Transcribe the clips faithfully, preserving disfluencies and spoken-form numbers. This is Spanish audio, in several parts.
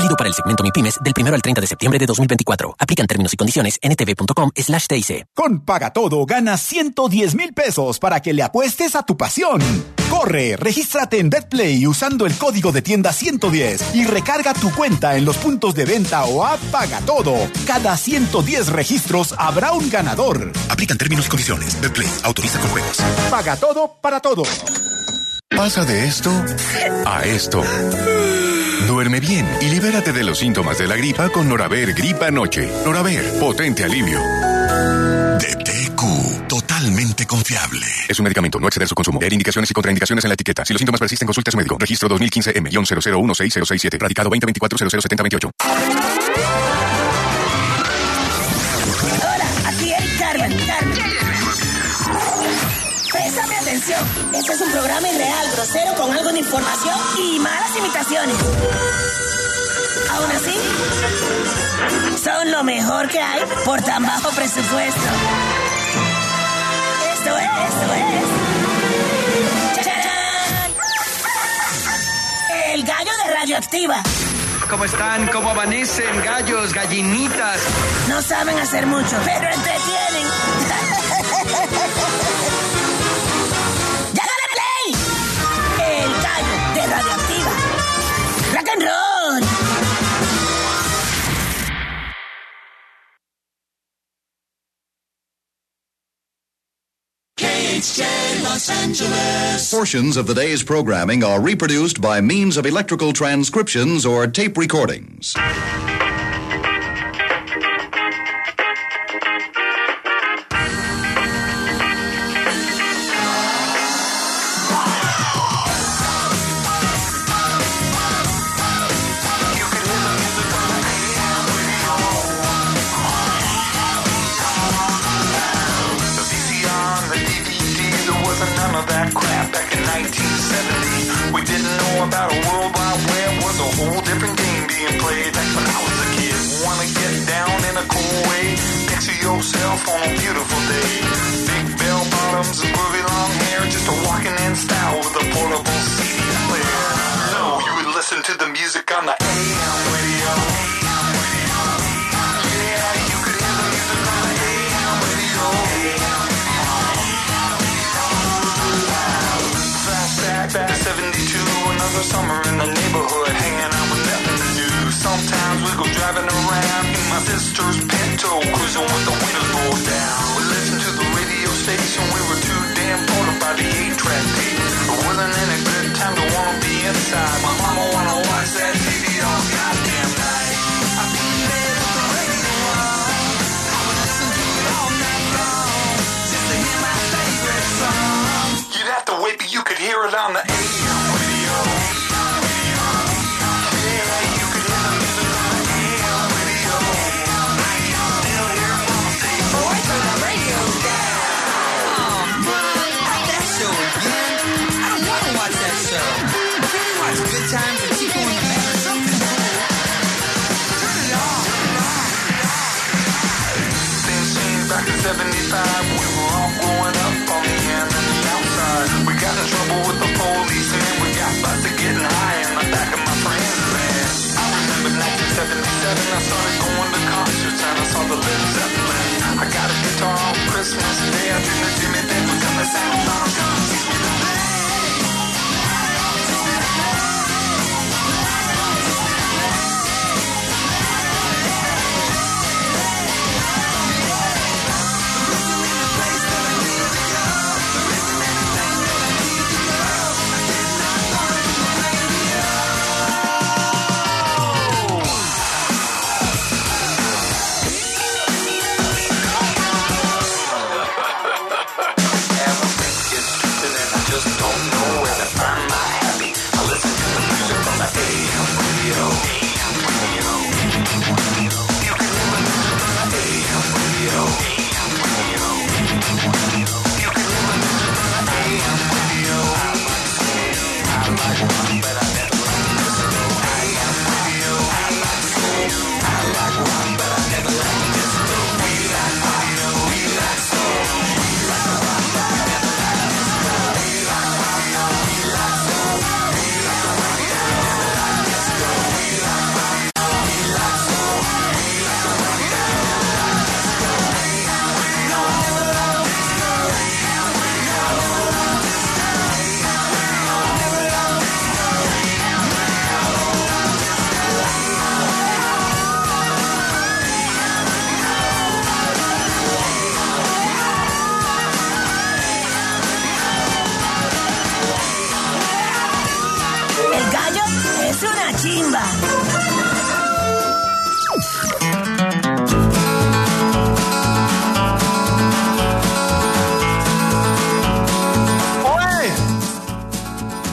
Válido para el segmento MIPYMES del primero al treinta de septiembre de dos mil veinticuatro. Aplican términos y condiciones en ntv.com slash TIC. Con Pagatodo ganas ciento diez mil pesos para que le apuestes a tu pasión. Corre, regístrate en BetPlay usando el código de tienda ciento diez y recarga tu cuenta en los puntos de venta o app Pagatodo. Cada ciento diez registros habrá un ganador. Aplican términos y condiciones. BetPlay autoriza con juegos. Pagatodo para todos. Pasa de esto a esto. Duerme bien y libérate de los síntomas de la gripa con Noraver Gripa Noche. Noraver, potente alivio. D T Q, totalmente confiable. Es un medicamento, no exceder su consumo. Leer indicaciones y contraindicaciones en la etiqueta. Si los síntomas persisten, consulte a su médico. Registro dos mil quince M cero cero uno seis cero seis siete. Radicado veinte veinticuatro cero cero setenta veintiocho. Hola, aquí Eric Carmen. Carmen. Préstame atención. Este es un programa irreal, grosero, con algo de información y malas imitaciones. Aún así, son lo mejor que hay por tan bajo presupuesto. Esto es, esto es. ¡Chachán! El gallo de Radioactiva. ¿Cómo están? ¿Cómo amanecen? Gallos, gallinitas. No saben hacer mucho, pero entretienen. ¡Ya dale play! El gallo de Radioactiva. ¡Rock and roll! K H J Los Angeles. Portions of the day's programming are reproduced by means of electrical transcriptions or tape recordings. That crap back in nineteen seventy. We didn't know about a world wide web. Was a whole different game being played back when I was a kid. Wanna get down in a cool way? Picture yourself on a beautiful day. Big bell bottoms and groovy long hair. Just a walking in style with a portable C D player. So you would listen to the music on the A M radio. Yeah, you could hear the music on the A M radio. Back seventy-two, another summer in the neighborhood, hanging out with nothing to do. Sometimes we go driving around in my sister's Pinto, cruising with the windows rolled down. We listened to the radio station, we were too damn bored by the eight-track tape. It wasn't any good time to wanna be inside. My mama wanna watch that T V all goddamn night. I've been there at the radio on. I would listen to it all night long, just to hear my favorite song. You'd have to wait, but you could hear it on the A M radio. Yeah, you could hear the music on the A M radio. I can still hear it on the station. Boy, turn the radio down. Watch that show again. I don't want to watch that show. Can you watch Good Times and Chico and the Man or something? Turn it off. Things changed back in seventy-five. We were all growing up on the end and the outside. We got in trouble with the police and we got busted getting high in the back of my friend's van. I remember nineteen seventy-seven, I started going to concerts and I saw the Led Zeppelin. I got a guitar on Christmas Day. I dreamed that Jimmy Dave was gonna sound on gonna teach me to play.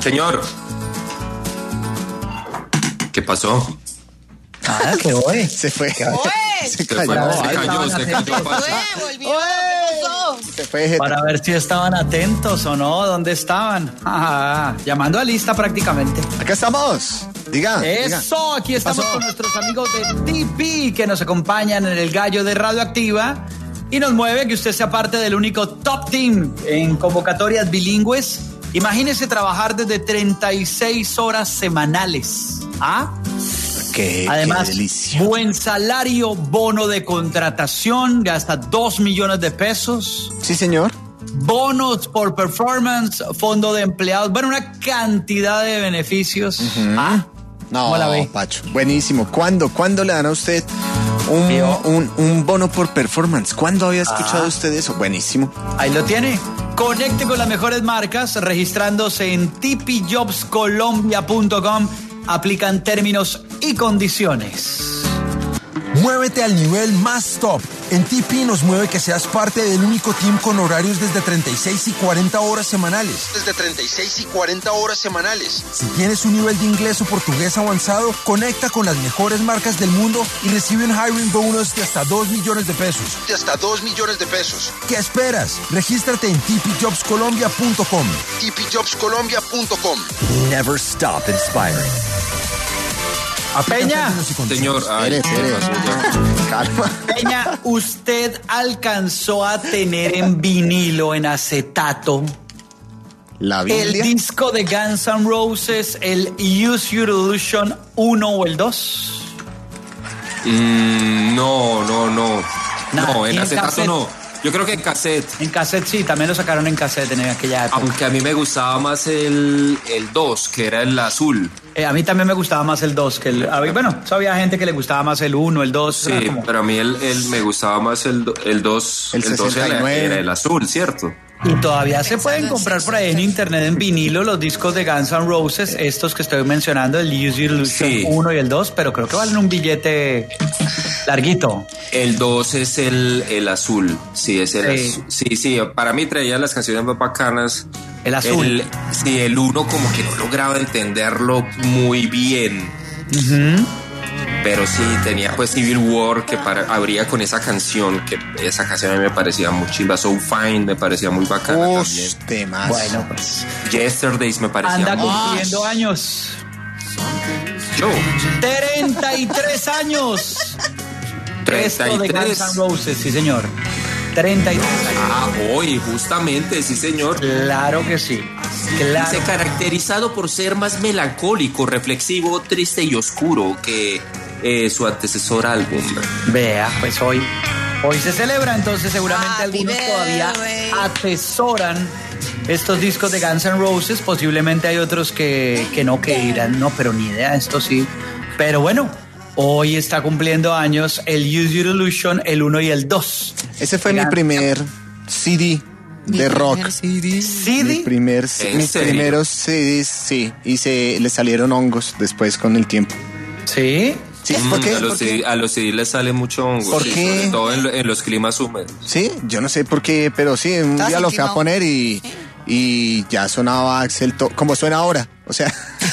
Señor. ¿Qué pasó? Nada, que hoy. Se fue. Se Se Se cayó. fue, se Ay, cayó, se cayó. Se fue. Para ver si estaban atentos o no, ¿dónde estaban? Ah, llamando a lista prácticamente. Acá estamos. Diga. diga. Eso, aquí estamos Pasó. con nuestros amigos de T P que nos acompañan en el gallo de Radioactiva y nos mueve que usted sea parte del único top team en convocatorias bilingües. Imagínese trabajar desde treinta y seis horas semanales. ¿Ah? Qué, Además, qué delicia. buen salario, bono de contratación de hasta dos millones de pesos. Sí, señor. Bonos por performance, fondo de empleados, bueno, una cantidad de beneficios. Ah, No, ¿cómo la ve? Pacho. Buenísimo. ¿Cuándo? ¿Cuándo le dan a usted un, ¿Vio? un, un bono por performance? ¿Cuándo había escuchado Ah. usted eso? Buenísimo. Ahí lo tiene. Conecte con las mejores marcas registrándose en t p jobs colombia punto com. Aplican términos y condiciones. Muévete al nivel más top. En T P nos mueve que seas parte del único team con horarios desde treinta y seis y cuarenta horas semanales. Desde treinta y seis y cuarenta horas semanales. Si tienes un nivel de inglés o portugués avanzado, conecta con las mejores marcas del mundo y recibe un hiring bonus de hasta dos millones de pesos. De hasta dos millones de pesos. ¿Qué esperas? Regístrate en t p jobs colombia punto com. t p jobs colombia punto com. Never stop inspiring. A Peña. Señor, ay, Espere, ¿qué espere. pasó ya? Calma. Peña, ¿usted alcanzó a tener en vinilo, en acetato, La el Biblia. disco de Guns N' Roses, el Use Your Illusion uno o el dos? Mm, no, no, no. Nada, No, ¿y en en acetato cassette? no. Yo creo que en cassette. En cassette sí, también lo sacaron en cassette en aquella época. Aunque a mí me gustaba más el, el dos, que era el azul. Eh, a mí también me gustaba más el dos que el... a ver, bueno, eso había gente que le gustaba más el uno, el dos. Sí, era como- pero a mí el, el- me gustaba más el, do- el dos. El El dos era, sesenta y nueve. era el azul, ¿cierto? Y todavía se pueden comprar por ahí en internet en vinilo los discos de Guns N' Roses, estos que estoy mencionando, el Use Your Illusion Sí. uno y el dos, pero creo que valen un billete larguito. El dos es el, el azul. Sí, es el Sí. azul. Sí, sí, para mí traía las canciones más bacanas. El azul. El- sí, el uno como que no lograba entenderlo muy bien. Ujú. Pero sí, tenía pues Civil War que para, abría con esa canción, que esa canción a mí me parecía muy chimba. So Fine me parecía muy bacana también. Ush, temas. Bueno, pues Yesterdays me parecía anda muy... cumpliendo años. Yo, treinta y tres años. treinta y Esto de tres. Guns N' Roses, sí señor. treinta y tres años. Ah, hoy, justamente, sí señor. Claro que sí. Claro. Se caracterizado por ser más melancólico, reflexivo, triste y oscuro que eh, su antecesor álbum. Vea, pues hoy, hoy se celebra, entonces seguramente Happy algunos todavía birthday. atesoran estos discos de Guns N' Roses. Posiblemente hay otros que, que no, que dirán, no, pero ni idea, esto sí. Pero bueno, hoy está cumpliendo años el Use Your Illusion, el uno y el dos. Ese fue mi Oigan, primer C D de rock. ¿C Mi D? primer, ¿En mis serio? primeros C Ds, sí. Y se le salieron hongos después con el tiempo. ¿Sí? Sí, Mm, ¿por qué? A los, ¿Por qué? C D, a los C D les sale mucho hongo. ¿Por sí, qué? Sobre todo en, lo- en los climas húmedos. Sí, yo no sé por qué, pero sí, un Estabas día lo fui a equivocado. poner y, y ya sonaba Axel, To- como suena ahora. O sea,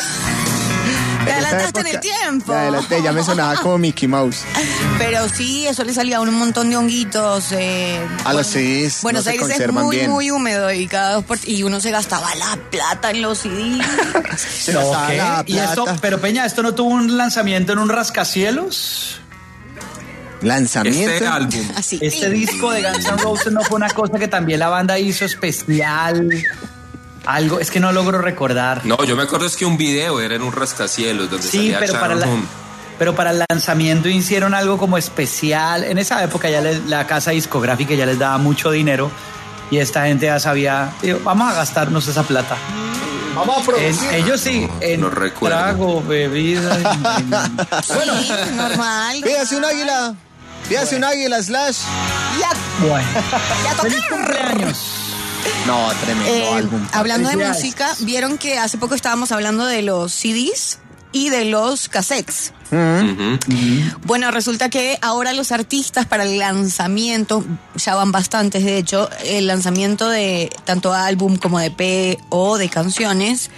Te en esa adelantaste en el época, tiempo. me adelanté, ya me sonaba como Mickey Mouse. Pero sí, eso le salía a uno un montón de honguitos. Eh, A los C Ds Buenos no se Aires es conservan muy, bien. muy húmedo y cada dos por... y uno se gastaba la plata en los C Ds. Se No, gastaba ¿qué? la ¿Y esto, plata. pero Peña, ¿esto no tuvo un lanzamiento en un rascacielos? Lanzamiento. Este álbum. Así. Este disco de Guns N' Roses no fue una cosa que también la banda hizo especial. Algo, es que no logro recordar. No, yo me acuerdo es que un video era en un rascacielos donde Sí, salía pero para, Sharon la- Home. pero para el lanzamiento hicieron algo como especial. En esa época ya les- la casa discográfica ya les daba mucho dinero y esta gente ya sabía, digo, vamos a gastarnos esa plata. Vamos a En- producir. ellos sí, en no recuerdo. trago, bebida. en- en- Bueno, normal. Pídase un águila. Pídase un águila, Slash. Ya, Bueno, ya feliz tocaron. cumpleaños. No, tremendo Eh, álbum. hablando de Felicidades. música, vieron que hace poco estábamos hablando de los C Ds. y de los cassettes. Ujú. Bueno, resulta que ahora los artistas para el lanzamiento, ya van bastantes de hecho, el lanzamiento de tanto álbum como de E P o de canciones,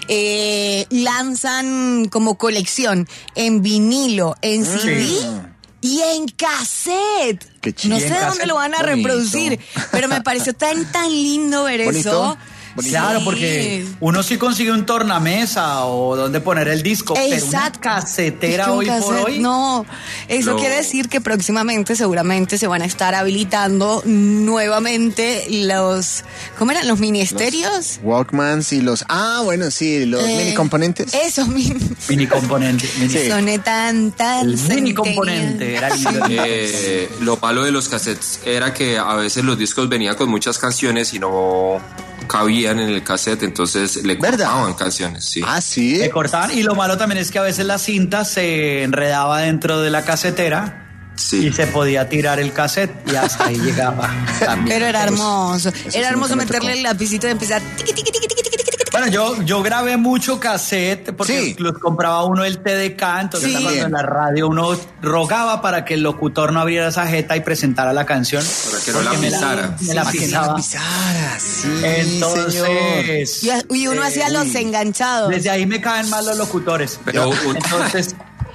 eh, lanzan como colección en vinilo, en C D Sí. y en cassette. Qué chido. No Y sé en dónde cassette, lo van a bonito. reproducir, pero me pareció tan tan lindo ver ¿Bonito? eso. Claro, Sí. porque uno sí consigue un tornamesa o donde poner el disco, pero una Exacto. casetera Es que un hoy por cassette, hoy. No, eso No. quiere decir que próximamente seguramente se van a estar habilitando nuevamente los, ¿cómo eran? ¿Los ministerios? Walkmans y los... Ah, bueno, sí, los Eh, mini componentes. Esos mini, Mini componente. Mini. Sí. son tan, tan El mini centennial. componente era lindo. Eh, lo malo de los cassettes era que a veces los discos venían con muchas canciones y no cabían en el cassette, entonces le ¿Verdad? cortaban canciones, sí. Ah, sí. Se cortaban y lo malo también es que a veces la cinta se enredaba dentro de la casetera Sí. y se podía tirar el cassette y hasta ahí llegaba también. Pero era hermoso. sí Era hermoso nunca me meterle tocó. el lapicito y empezar. tiqui, tiqui, tiqui, tiqui, tiqui, tiqui, tiqui. Bueno, yo, yo grabé mucho cassette porque Sí. los compraba uno el T D K, entonces Sí. cuando en la radio uno rogaba para que el locutor no abriera esa jeta y presentara la canción. Para que no la Porque me pisara. Me la Para que no pisaba. la pisara, sí, Entonces, Y, y uno eh, hacía los enganchados. desde ahí me caen mal los locutores. Pero Entonces,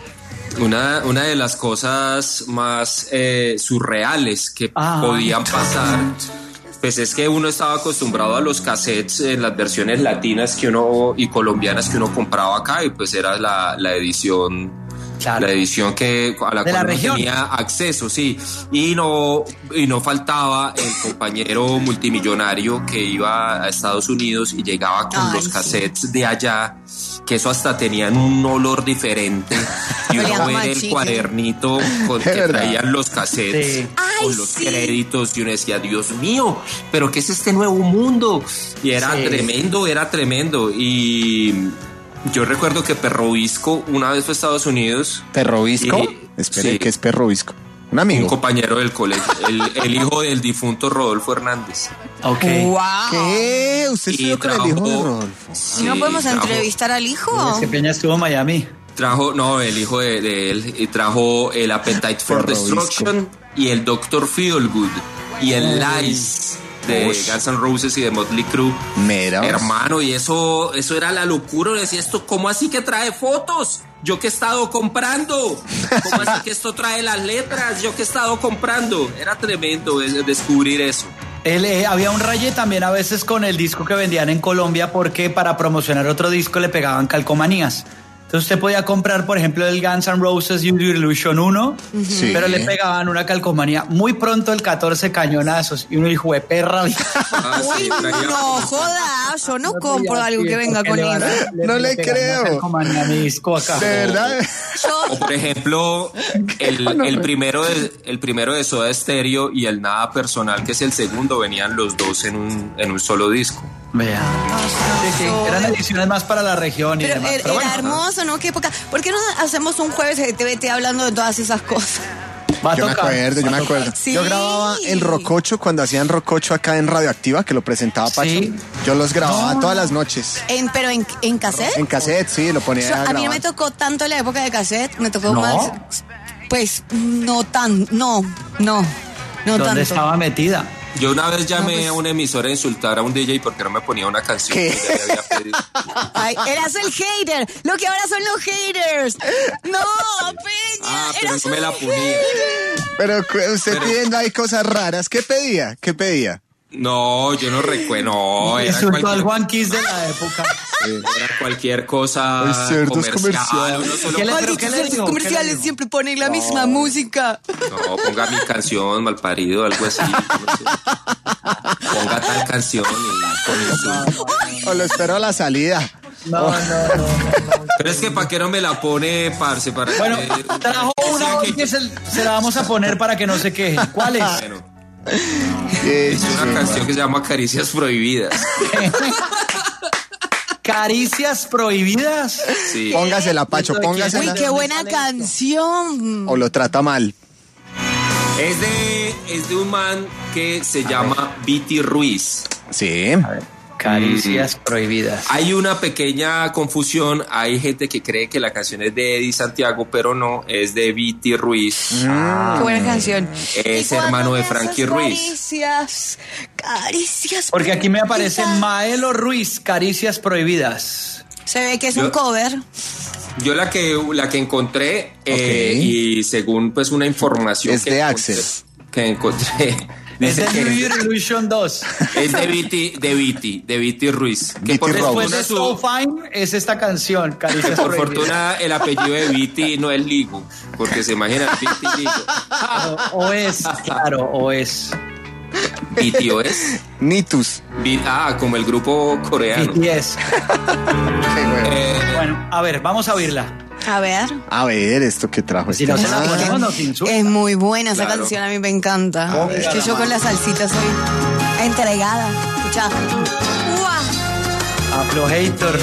una, una de las cosas más eh, surreales que Ah. podían pasar, pues es que uno estaba acostumbrado a los cassettes en las versiones latinas que uno y colombianas que uno compraba acá, y pues era la, la edición. Claro. La edición que a la De la cual uno región. tenía acceso, sí, y no y no faltaba el compañero multimillonario que iba a Estados Unidos y llegaba con Ay, los sí. cassettes de allá, que eso hasta tenían un olor diferente, y Olían uno como a ver el chicle. cuadernito con Es que verdad. traían los cassettes Sí. Ay, con los sí. créditos, y uno decía, Dios mío, pero ¿qué es este nuevo mundo? Y era Sí. tremendo, era tremendo. Y yo recuerdo que Perro Visco una vez fue a Estados Unidos. ¿Perro visco? Y- Espere, sí. ¿qué es perro visco? Un Un amigo. compañero del colegio, el, el hijo del difunto Rodolfo Hernández. ok. Wow. ¿Qué? ¿Usted Y estudió con el trajo- hijo de Rodolfo? Sí, ¿No podemos trajo- entrevistar al hijo? Es que Peña estuvo en Miami. Trajo, no, el hijo de, de él, y trajo el Appetite for Perro Destruction y el doctor Feelgood y el Lies de Ush. Guns N' Roses y de Motley Crue. Mira. Hermano, y eso, eso era la locura. Uno decía, esto, ¿cómo así que trae fotos? Yo que he estado comprando. ¿Cómo así que esto trae las letras? Yo que he estado comprando. Era tremendo es- descubrir eso. Él, eh, había un raye también a veces con el disco que vendían en Colombia porque para promocionar otro disco le pegaban calcomanías. Entonces usted podía comprar, por ejemplo, el Guns N' Roses Use Your Illusion uno, Sí. pero le pegaban una calcomanía. Muy pronto el catorce cañonazos y uno dijo, de perra. Ah, sí, Uy, traía- no joda, yo no compro algo que venga con eso. No le creo. Calcomanía a mi disco acá. ¿De verdad? O por ejemplo, el, No, el pero- primero de, el primero de Soda Stereo y el Nada Personal, que es el segundo, venían los dos en un, en un solo disco. Vea. Sí, sí, eran ediciones más para la región y Pero demás. era, Pero bueno, era hermoso, ¿no? ¿Qué época? ¿Por qué no hacemos un jueves de T V T hablando de todas esas cosas? va a Yo me tocar, acuerdo, yo va me a tocar. acuerdo. Sí. Yo grababa el Rococho cuando hacían Rococho acá en Radioactiva, que lo presentaba Pacho. Sí. Yo los grababa No. todas las noches. En, ¿Pero en, en cassette? En cassette, sí, lo ponía Yo- a a mí no grabar. me tocó tanto la época de cassette, me tocó ¿No? más. Pues no tan, no, no, no ¿Dónde tanto. estaba metida? Yo una vez llamé No, pues- a una emisora a insultar a un D J porque no me ponía una canción ¿Qué? que ya le había pedido. Ay, eras el hater, lo que ahora son los haters. No, Peña, Ah, pero eras no me un la ponía. hater. Pero cu- usted Pero- pidiendo ahí cosas raras. ¿Qué pedía? ¿Qué pedía? No, yo no recuerdo. No, era Insultó al cualquier, Juan Kiss de la época. era cualquier cosa Ay, cerdos comercial. comerciales. Uno solo- ¿Qué le- pero Malditos qué le cerdos digo? ¿Qué le comerciales digo? siempre ponen la misma música. No, ponga mi canción, malparido, algo así. No sé. Ponga tal canción y con insulto. O lo espero a la salida. No, no, no, no. Pero es que ¿para qué no me la pone, parce? Para Bueno, que- trajo una hoy que se, se la vamos a poner para que no se queje. ¿Cuál es? Bueno, Eh, es una canción que se llama Caricias Prohibidas. Caricias prohibidas. Sí. Póngasela, Pacho, ¿Esto de quién? Uy, póngasela. qué buena canción. O lo trata mal. Es de, es de un man que se llama Viti Ruiz. Sí. A ver, Caricias prohibidas. Hay una pequeña confusión. Hay gente que cree que la canción es de Eddie Santiago, pero no, es de Viti Ruiz. Ah. Qué buena canción. Es hermano de Frankie Ruiz. Caricias, caricias. Porque aquí me aparece prohibidas. Maelo Ruiz, Caricias prohibidas. Se ve que es Yo- un cover. Yo la que la que encontré eh, Ok. y según pues una información Es que de encontré- Axel. que encontré Es dice de que New es Year de- Illusion dos. es de Viti, de Viti, de Viti Ruiz. Que por Viti Después fortuna, de So su, Fine es esta canción, que Caricias por prohibidas. fortuna el apellido de Viti no es Ligo, porque se imagina Viti Ligo. O, o es, claro, o es. Viti o es. Nitus. Vi- ah, como el grupo coreano. B T S. Eh, Bueno, a ver, vamos a oírla. A ver. A ver, esto que trajo Si este no se la man. ponemos, nos insulta. Es muy buena esa Claro. canción, a mí me encanta. A Es ver. que yo con la salsita soy entregada. Escucha. ¡Uah! Aflojator.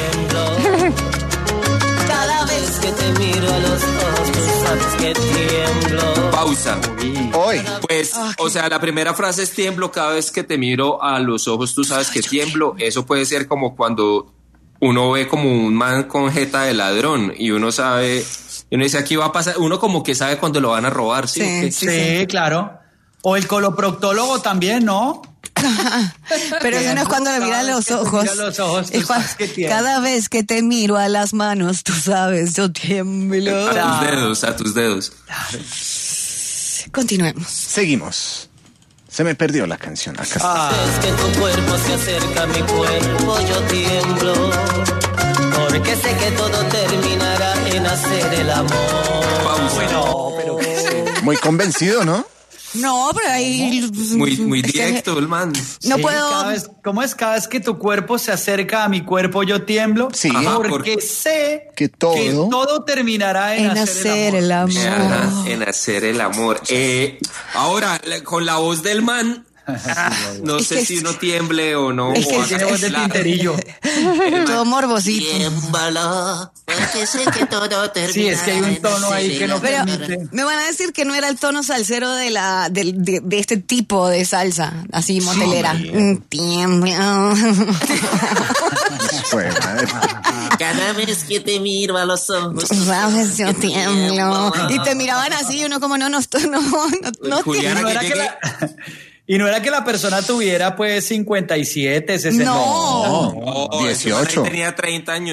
Cada vez que te miro a los ojos, tú sabes que tiemblo. pausa. Hoy. Pues, o sea, la primera frase es tiemblo. Cada vez que te miro a los ojos, tú sabes que tiemblo. Eso puede ser como cuando uno ve como un man con jeta de ladrón y uno sabe, y uno dice aquí va a pasar, uno como que sabe cuando lo van a robar, ¿sí? Sí, ¿O qué? Sí, sí, claro. O el coloproctólogo también, ¿no? Pero eso no es cuando le mira los ojos. Mira los ojos, tú Es cuando- sabes que tiembla. cada vez que te miro a las manos, tú sabes, yo tiemblo. A tus dedos, a tus dedos. Continuemos. Seguimos. Se me perdió la canción. Acá está. Ah, Es que tu cuerpo se acerca a mi cuerpo, yo tiemblo. Porque sé que todo terminará en hacer el amor. Pausa. Muy convencido, ¿no? No, pero ahí... Muy, muy es que directo el man. No sí, puedo... cada vez- ¿Cómo es? Cada vez que tu cuerpo se acerca a mi cuerpo, yo tiemblo. Sí. Ajá, Porque porque- sé Que todo. que todo terminará en, En hacer el amor. Ajá, en hacer el amor. Eh, ahora, la- con la voz del man, no Es sé que si es- uno tiemble o no. es que o es- Tiene voz de claro. tinterillo. Todo morbosito. Tiemblo, porque sé que todo terminará. Sí, es que hay un en tono hacer ahí que el no amor. Pero permite. me van a decir que no era el tono salsero de la de, de- de este tipo de salsa, así motelera. Mm, tiembla. Pues, madre. Cada vez que te miro a los ojos, Sabes, yo tiemblo. Y te miraban así, y uno como no, no, estoy- no, no, no, Juliana, Y no, que era que llegue- la, y no era que la persona tuviera pues cincuenta y siete, sesenta. No. Oh, ese man ahí dieciocho. tenía treinta años.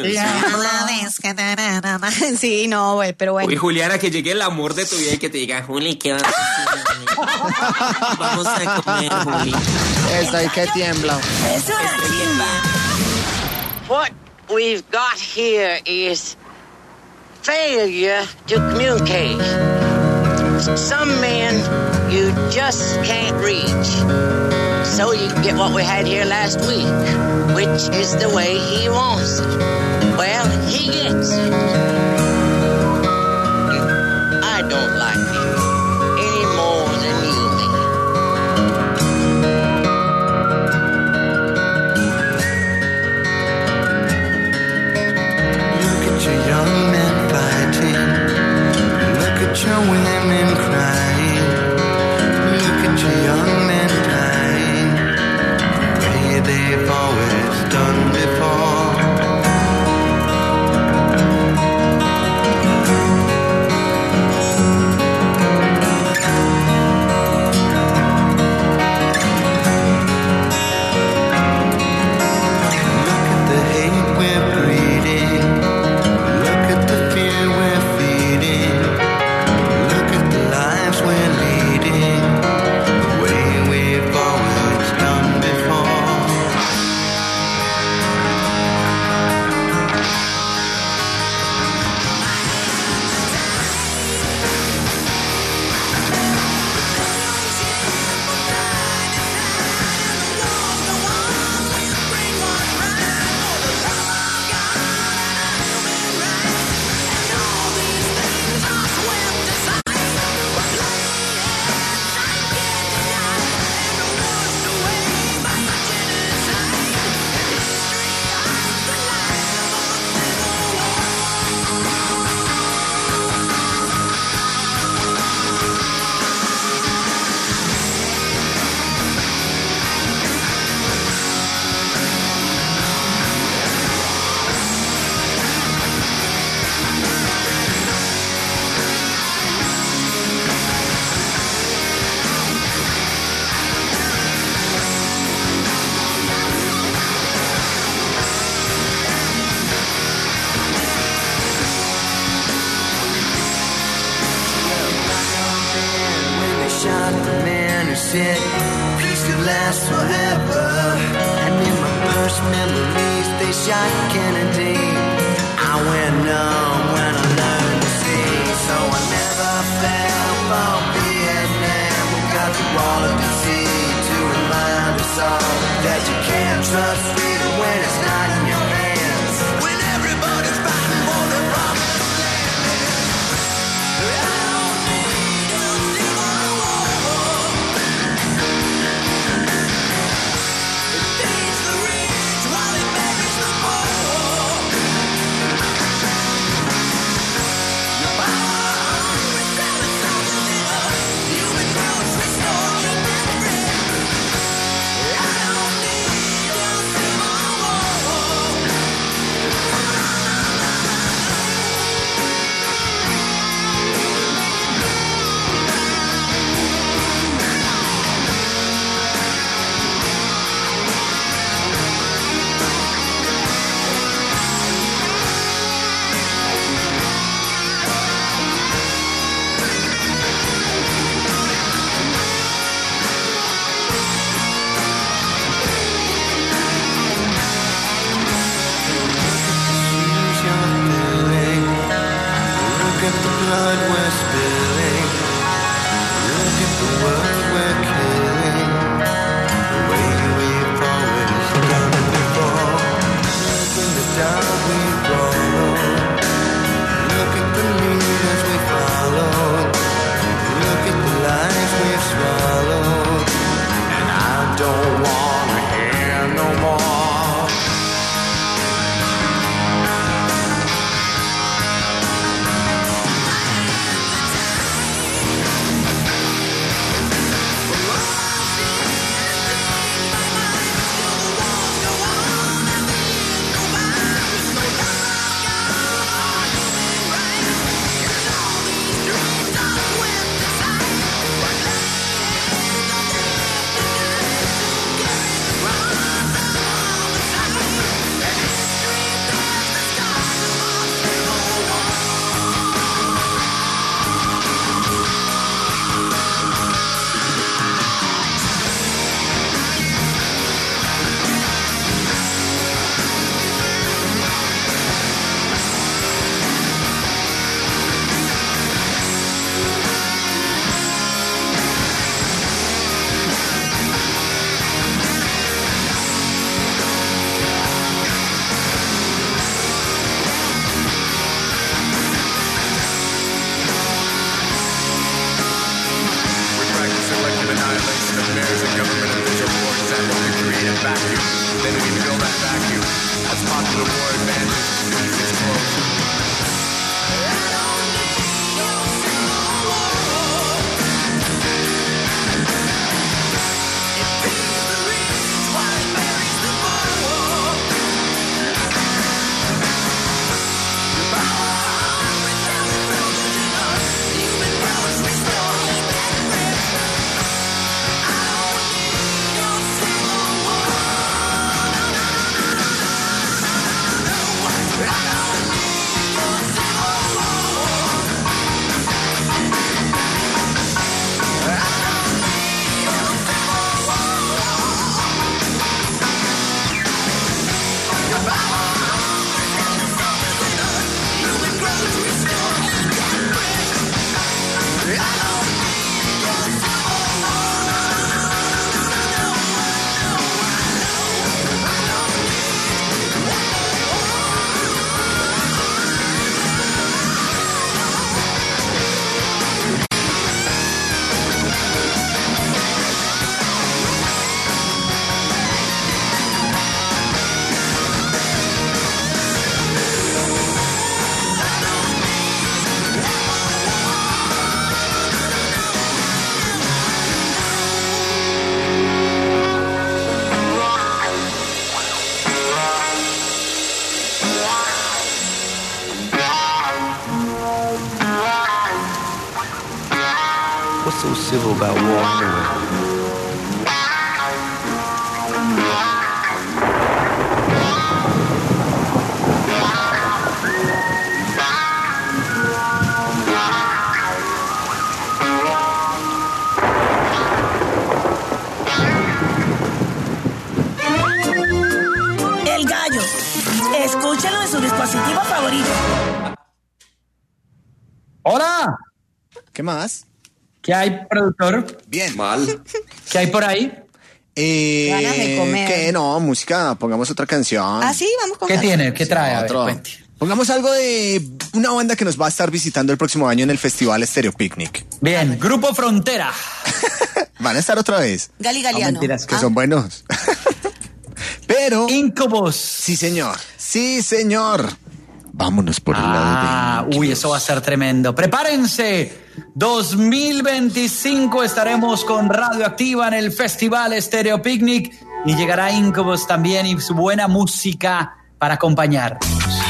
Sí, no, güey, pero bueno. Uy, Juliana, que llegue el amor de tu vida y que te diga, Juli, ¿qué vas a hacer? Vamos a comer, Juli. Estoy que tiembla. What we've got here is failure to communicate. Some men you just can't reach. So you get what we had here last week, which is the way he wants it. Well, he gets it. I don't like it any more than you may. Look at your young men fighting. Look at your women crying. Look at your young men dying. The way they've always done before. Look at the hate we're breeding. Look at the fear we're feeding. Look at the lives we're leading. The way we've always done before. said peace could last forever. And in my first memories, they shot Kennedy. I went numb when I learned to see, so I never fell for Vietnam. We got the wall of D C to remind us all that you can't trust freedom when it's not in your hands. When everybody's fighting for the promised land. I don't need a civil war. It feeds the rich while it buries the poor. Your power is selling soldiers in a human grocery store. You get rich. I don't need a civil war. Shoes you're filling. Look at the blood we're spilling. Look at the world we're killing. The way we've always done it before. Look in the dark we follow. Look at the leaders we follow. Look at the lies we've swallowed. And I don't wanna hear no more. We practice selective annihilation of mayors and government official forces and we create a vacuum. Then we fill that vacuum. As popular war advances, students explode. What's so civil about war anyway? su dispositivo favorito. ¡Hola! ¿Qué más? ¿Qué hay, productor? Bien. Mal. ¿Qué hay por ahí? Eh, Ganas de comer. ¿Qué? No, música, pongamos otra canción. Ah, sí, vamos con ¿Qué canción. tiene? ¿Qué trae? A ver, Otro. cuente. Pongamos algo de una banda que nos va a estar visitando el próximo año en el Festival Stereo Picnic. Bien, Grupo Frontera. Van a estar otra vez. Gali No, Galiano. mentiras, Que Ah, son buenos. Pero... Incubus. Sí, señor. Sí, señor. Vámonos por el Ah, lado de... uy, eso va a ser tremendo. Prepárense. dos mil veinticinco estaremos con Radioactiva en el Festival Stereo Picnic y llegará Incubus también y su buena música para acompañar.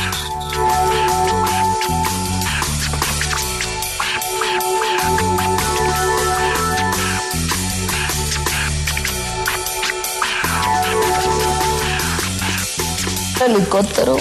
Helicóptero.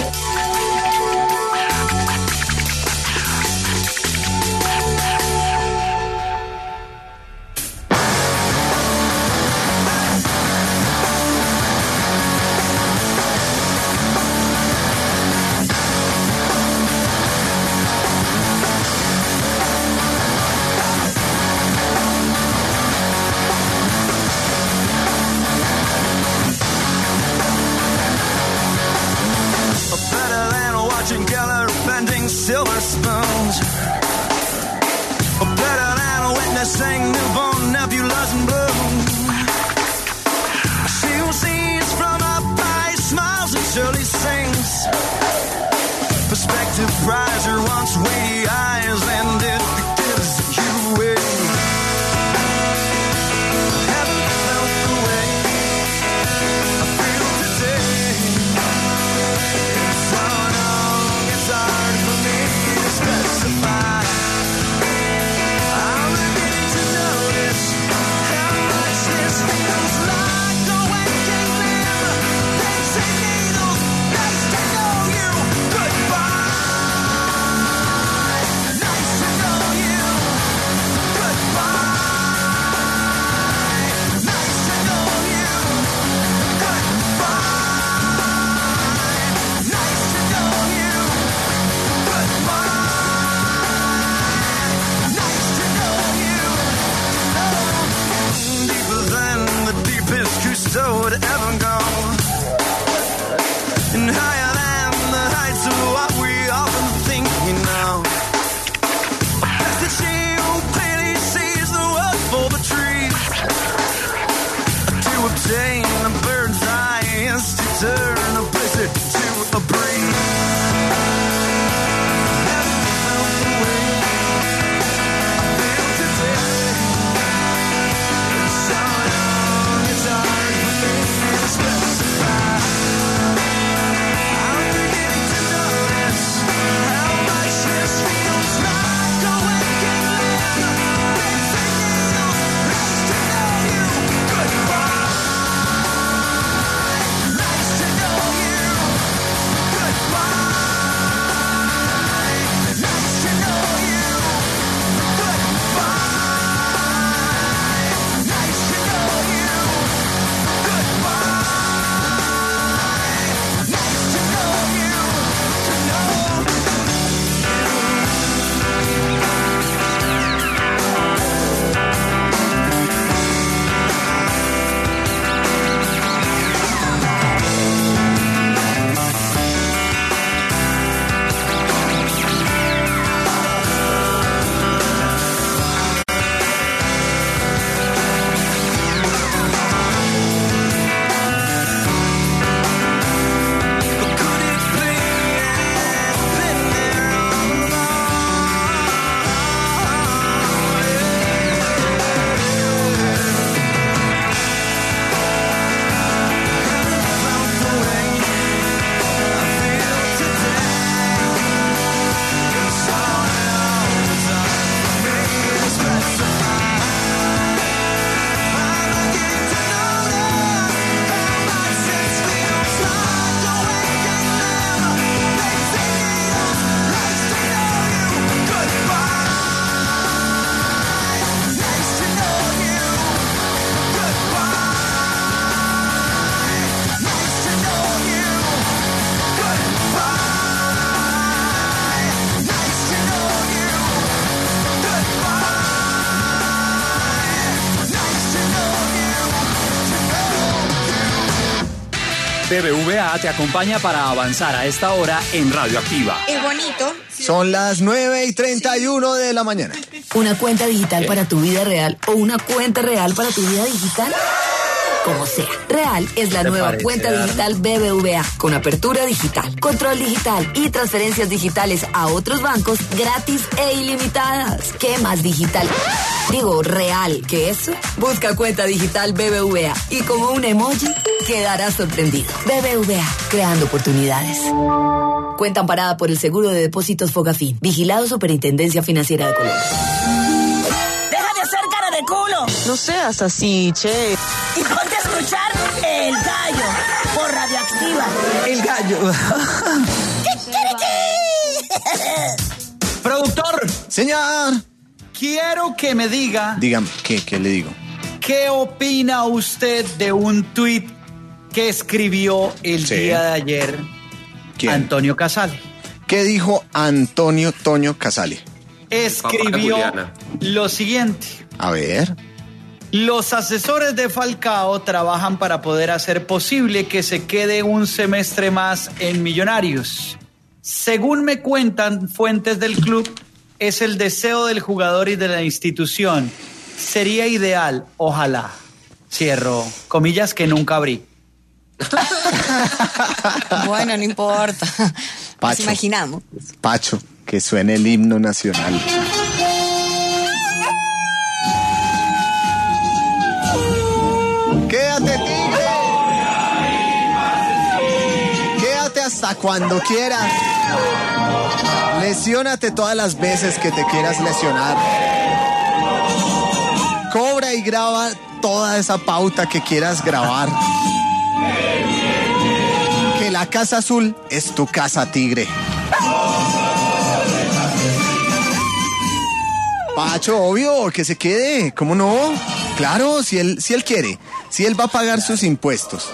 Better than watching Keller bending silver spoons. Better than witnessing newborn nebulas in bloom. She who sees from up high smiles and surely sings. Perspective prize her once weighty eyes and it gives you away. Haven't felt the way I feel today. So long, it's hard for me to specify. I'm beginning to notice B B V A te acompaña para avanzar a esta hora en Radioactiva. Es bonito. Son las nueve y treinta y uno de la mañana. ¿Una cuenta digital para tu vida real o una cuenta real para tu vida digital? Como sea, Real es la nueva parece, cuenta Ana? digital B B V A con apertura digital, control digital y transferencias digitales a otros bancos gratis e ilimitadas. ¿Qué más digital? Digo, real que eso. Busca cuenta digital B B V A y como un emoji quedarás sorprendido. B B V A, creando oportunidades. Cuenta amparada por el Seguro de Depósitos Fogafín. Vigilado Superintendencia Financiera de Colombia. ¡Deja de hacer cara de culo! No seas así, che. Y ponte a escuchar El Gallo por Radioactiva. El Gallo. Productor. Señor. Quiero que me diga Dígame, ¿qué, qué le digo? qué opina usted de un tuit que escribió el Sí. día de ayer ¿Quién? Antonio Casale. ¿Qué dijo Antonio Toño Casale? Escribió Juliana. lo siguiente. A ver. Los asesores de Falcao trabajan para poder hacer posible que se quede un semestre más en Millonarios. Según me cuentan fuentes del club, es el deseo del jugador y de la institución. Sería ideal, ojalá. Cierro comillas que nunca abrí. Bueno, no importa. Nos Pacho. imaginamos. Pacho, que suene el himno nacional. Quédate, tigre. Quédate hasta cuando quieras. Lesiónate todas las veces que te quieras lesionar. Cobra y graba toda esa pauta que quieras grabar. Que la Casa Azul es tu casa, tigre. Pacho, obvio, que se quede, ¿cómo no? Claro, si él, si él quiere, si él va a pagar sus impuestos,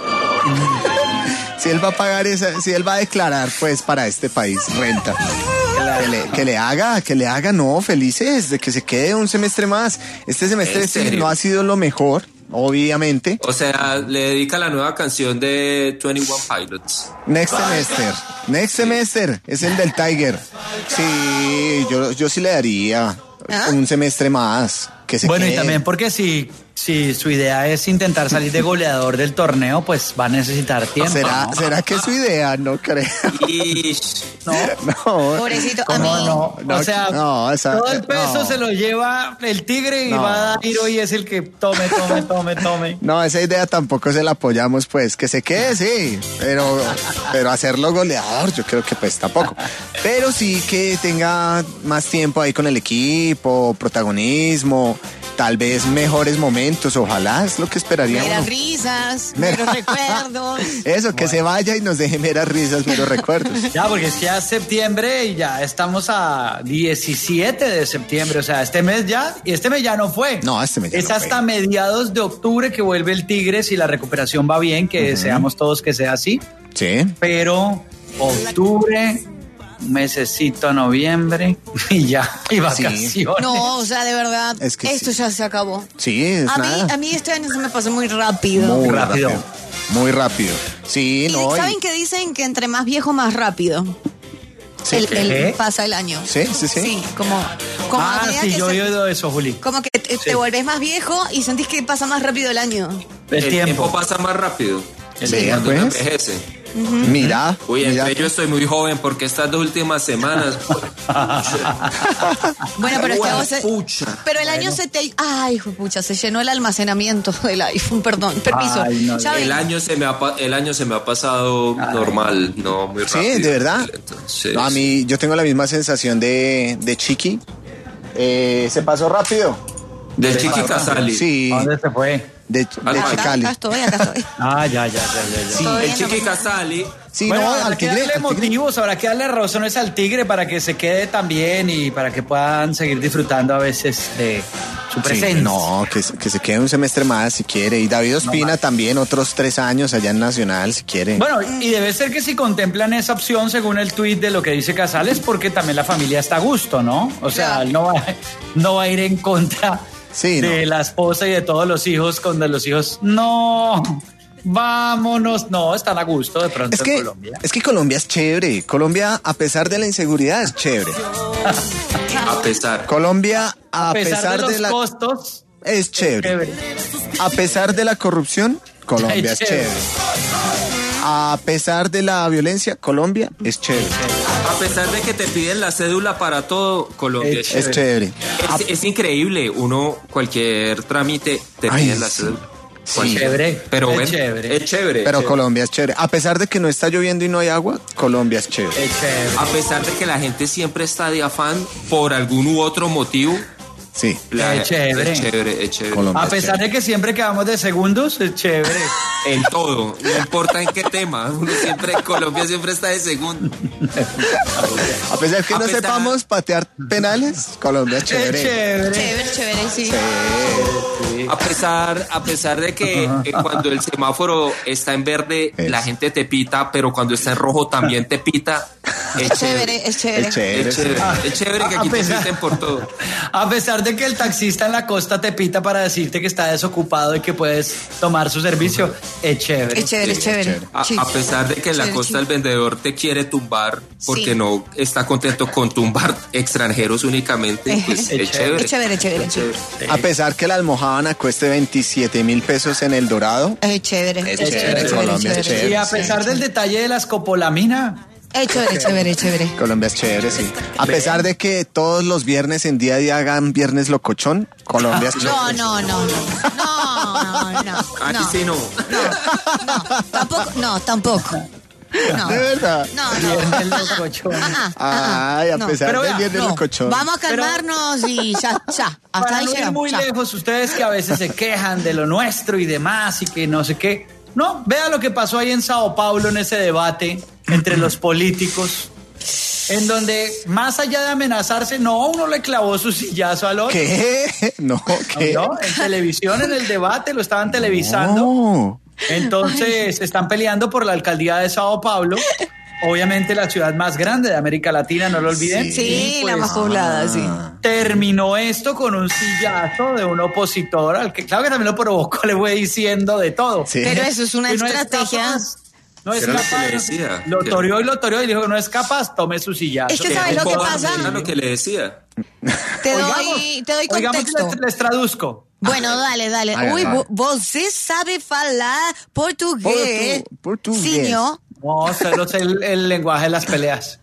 si él va a pagar esa, si él va a declarar, pues, para este país renta, que le, que le haga, que le haga, no, felices de que se quede un semestre más. Este semestre ¿En sí serio? no ha sido lo mejor, obviamente. O sea, le dedica la nueva canción de veintiuno Pilots. Next semester, next semester, es el del Tiger. Sí, yo, yo sí le daría un semestre más. Que se Bueno, quede. y también porque si, si su idea es intentar salir de goleador del torneo, pues va a necesitar tiempo. ¿Será, ¿no? ¿será que es su idea? No creo. No. No. Pobrecito, a ¿Cómo mí. no? No, o sea, no, esa- todo el peso no. se lo lleva el tigre y No. va a Dairo y es el que tome, tome, tome, tome. No, esa idea tampoco se la apoyamos, pues, que se quede, sí, pero, pero hacerlo goleador, yo creo que pues tampoco. Pero sí que tenga más tiempo ahí con el equipo, protagonismo, tal vez mejores momentos, ojalá, es lo que esperaríamos. Meras risas, Mera- meros recuerdos. Eso, que se vaya y nos deje meras risas, meros recuerdos. Ya, porque es ya septiembre y ya estamos a diecisiete de septiembre, o sea, este mes ya, y este mes ya no fue. No, este mes ya Es no hasta fue. mediados de octubre que vuelve el Tigre, si la recuperación va bien, que deseamos todos que sea así. Sí. Pero octubre, mesecito noviembre y ya, y vacaciones. No, o sea, de verdad, Es que esto ya se acabó. Sí, es A mí, nada. a mí este año se me pasó muy rápido. Muy rápido. rápido. Muy rápido. Sí, Y no. y- ¿saben que dicen que entre más viejo, más rápido? Sí, el, ¿qué? el- pasa el año. Sí, sí, sí. Sí, como, como a Ah, medida sí, que yo se- he oído eso, Juli. como que te, te Sí. volvés más viejo y sentís que pasa más rápido el año. El, El tiempo. tiempo pasa más rápido. Sí, Cuando uno pues. envejece. Mira, Uy, mira. entonces yo estoy muy joven porque estas dos últimas semanas. Bueno, pero es que a vos se- Pucha. Pero el año se te... Ay, hijo de pucha, se llenó el almacenamiento del iPhone, perdón, permiso. Ay, no, Ya El ven. año se me ha, pa- el año se me ha pasado normal, no muy Sí, rápido. de verdad. Entonces, No, a mí, yo tengo la misma sensación de, de Chiqui. Eh, se pasó rápido. de Chiqui Casali. Sí, ¿A dónde se fue? de, de Acá, Acá, Chicali. acá estoy, acá estoy. Ah, ya, ya, ya, ya. ya. Sí, Todo El bien, Chiqui no, Casali. Sí, Bueno, no, habrá al que tigre, darle al tigre. motivos, habrá que darle razones al tigre para que se quede también y para que puedan seguir disfrutando a veces de su Sí, presencia. no, que, se- que se quede un semestre más si quiere. Y David Ospina también, otros tres años allá en Nacional si quiere. Bueno, y debe ser que si contemplan esa opción, según el tuit de lo que dice Casales, porque también la familia está a gusto, ¿no? O sea, él no va, no va a ir en contra Sí, de no. la esposa y de todos los hijos, cuando los hijos, no, vámonos. No, están a gusto de pronto Es en que, Colombia. es que Colombia es chévere. Colombia, a pesar de la inseguridad, es chévere. A pesar. Colombia, a, A pesar, pesar, de los de la... costos, Es chévere. chévere. A pesar de la corrupción, Colombia Es es chévere. chévere. A pesar de la violencia, Colombia es chévere. A pesar de que te piden la cédula para todo, Colombia es, Es chévere. Es, es increíble, uno, cualquier trámite te Ay, piden la sí. cédula. Sí. Cualquier- Chévere, Pero es bueno, chévere. es chévere. Pero chévere. Colombia es chévere. A pesar de que no está lloviendo y no hay agua, Colombia es chévere. Es chévere. A pesar de que la gente siempre está de afán por algún u otro motivo. Sí. La- Es chévere. Es chévere, es chévere. Colombia A es pesar de que siempre quedamos de segundos, es chévere. En todo, no importa en qué tema. Uno siempre, Colombia siempre está de segundo. A pesar que A no pesar- sepamos patear penales, Colombia es Es chévere. chévere. Chévere, chévere, sí. A pesar, a pesar de que eh, cuando el semáforo está en verde, Es. la gente te pita, pero cuando está en rojo también te pita. Es Es chévere, es chévere. Es chévere. Es chévere, es chévere que A aquí te pesar- piten por todo. A pesar de que el taxista en la costa te pita para decirte que está desocupado y que puedes tomar su servicio, es chévere. Es chévere, es chévere. A, Sí. a pesar de que en la Chévere, costa sí. el vendedor te quiere tumbar porque Sí. no está contento con tumbar extranjeros únicamente, pues es chévere. Es chévere, chévere. A pesar que la almohadana cueste veintisiete mil pesos en El Dorado, Es chévere. Es chévere, chévere, Colombia es chévere. chévere. Y a pesar del detalle de la escopolamina, Es chévere, chévere, chévere. Colombia es chévere, sí. A pesar de que todos los viernes en día a día hagan viernes locochón, Colombia es chévere. No, no, no, no. No, no, no. Aquí no. sí no. No, tampoco, no, tampoco. No. De verdad. No, no. viernes locochón. Ah, ah, Ay, a no. pesar Pero del vea, viernes no. locochón. Vamos a calmarnos y ya, ya. Hasta Para ahí no ir llegamos. muy ya. lejos, ustedes que a veces se quejan de lo nuestro y demás y que no sé qué. No, vea lo que pasó ahí en Sao Paulo en ese debate entre los políticos, en donde más allá de amenazarse, no, uno le clavó su sillazo al otro. ¿Qué? No, ¿qué? ¿No? En televisión, en el debate, lo estaban televisando. No. Entonces, están peleando por la alcaldía de Sao Paulo. Obviamente la ciudad más grande de América Latina, no lo olviden. Sí, Y, pues, la más poblada, sí. terminó esto con un sillazo de un opositor al que, claro que también lo provocó, le fue diciendo de todo. Sí. Pero eso es una Y no es estrategia. capaz, no es Era lo que capaz. le decía. Lo Que- toreó y lo toreó y dijo, no es capaz, tome su sillazo. Es que ¿sabes lo que Cobarde, pasa? Era lo que le decía. Te Oigamos, doy, te doy oigamos que contexto. les, les traduzco. Bueno, dale, dale. Haga, Uy, haga. vo- você sabe falar portugués. Portu- portugués. Senhor. No, solo sé el, el lenguaje de las peleas.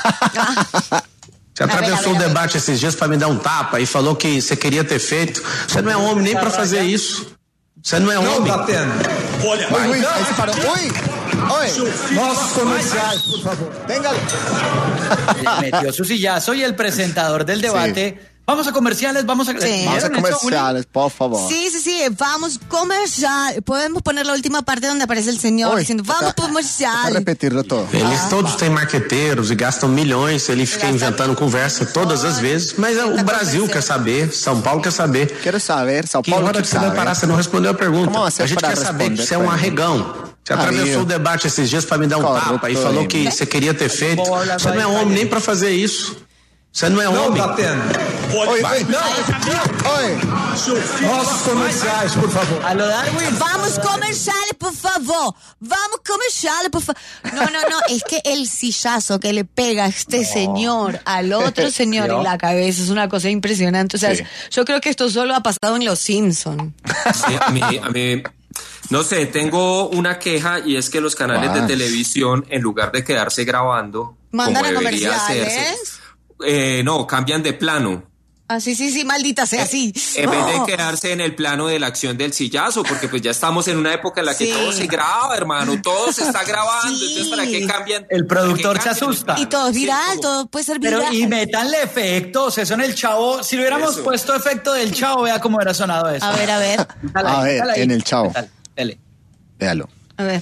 Você atravessou o debate esses dias para me dar um tapa e falou que você queria ter feito. Você não é homem nem para fazer isso. Você não é homem. Uy, uy, ahí se paró. Uy, oye, nossos comerciais, por favor. Téngalo. Metió su sillazo y el presentador del debate. Vamos a comerciales, vamos a. Sí. Vamos a ¿Vieron eso, Juli? comerciales, por favor. Sí, sí, sí, vamos comercial. Podemos poner la última parte donde aparece el señor Uy, diciendo, vamos toca- comercial. toca repetirlo todo. Eles todos têm marqueteiros e gastam milhões, ele fica inventando conversa todas as vezes, mas o Brasil quer saber, São Paulo quer saber. Quero saber, São Que Paulo hora quer que você vai saber. parar? Você não respondeu a pergunta. Como você A gente para quer saber que responder você é um pra ele? arregão. Você Amigo. atravessou o debate esses dias para me dar um Corrupto tapa e falou que ele. você queria ter feito. Bola, Você não é vai, homem vai. nem para fazer isso. Você não é homem. Oi, oi, oi. Nossos comerciais, por favor. A lo Darwin. Vamos comerciales, por favor. Vamos comerciales, por favor. No, no, no, es que el sillazo que le pega a este señor al otro señor en la cabeza es una cosa impresionante. O sea, Sí. yo creo que esto solo ha pasado en Los Simpson. Sí, a mí, a mí, no sé, tengo una queja y es que los canales Ah. de televisión, en lugar de quedarse grabando, Mandan como a debería comerciales. hacerse, eh, no, cambian de plano. Ah, sí, sí, sí, maldita sea, sí. En vez No. de quedarse en el plano de la acción del sillazo, porque pues ya estamos en una época en la que Sí. todo se graba, hermano, todo se está grabando, Sí. entonces ¿para qué cambian? El productor ¿para qué se cambian? asusta. Y todo es Sí, viral, como- todo puede ser Pero viral. y métanle efectos, eso en el Chavo. Si le hubiéramos Eso. puesto efecto del Chavo, vea cómo hubiera sonado eso. A ver, a ver, Dale A ahí, ver, dale ahí. en el Chavo. Dale, dale. Véalo. a ver.